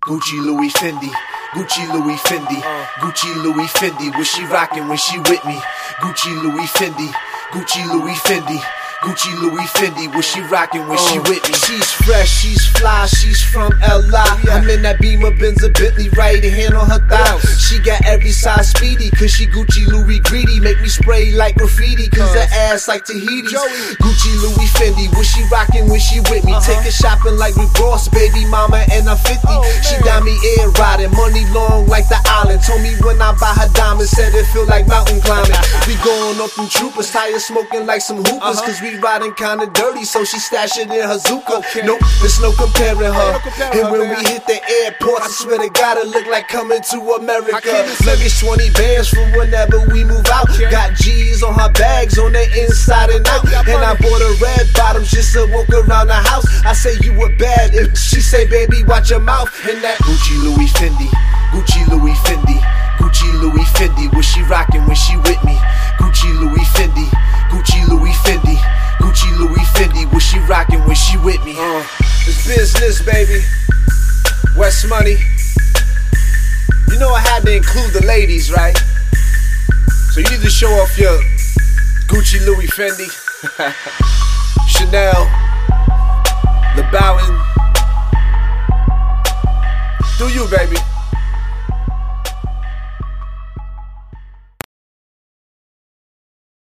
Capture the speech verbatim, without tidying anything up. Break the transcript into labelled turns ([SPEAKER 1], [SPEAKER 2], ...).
[SPEAKER 1] Gucci, Louis, Fendi. Gucci, Louis, Fendi. Gucci, Louis, Fendi. Was she rockin' when she with me? Gucci, Louis, Fendi. Gucci, Louis, Fendi. Gucci, Louis, Fendi. Was she rockin' when she with me? She's fresh, she's fly, she's from L I. I'm in that Beamer, Benz, a Bentley, right hand on her thigh. She got every size speedy, cause she Gucci, Louis greedy. Make me spray like graffiti, cause her ass like Tahiti. Gucci, Louis, Fendi. Was she rockin' when she with me? Take her shopping like Rick Ross, baby mama, and I'm fifty. She got me air riding, money long like the island. Told me when I buy her diamonds, said it feel like mountain climbing. We going up them troopers, tires smoking like some hoopers, cause we riding kinda dirty, so she stash it in her Zuka. Nope, there's no comparing her. And when we hit the airport, I swear to God, it look like coming to America. Luggage twenty bands for whenever we move out. Got G's on her bags, on the inside and out. And I bought her red bottoms just to walk around the house. I say you were bad, if she say baby watch your mouth. And that Gucci, Louis, Fendi. Gucci, Louis, Fendi. Gucci, Louis, Fendi. Was she rockin' when she with me? Gucci, Louis, Fendi. Gucci, Louis, Fendi. Gucci, Louis, Fendi. Was she rockin' when she with me? Uh, it's business, baby. West Money. You know I had to include the ladies, right? So you need to show off your Gucci, Louis, Fendi, Chanel, LeBouten. Do you, baby?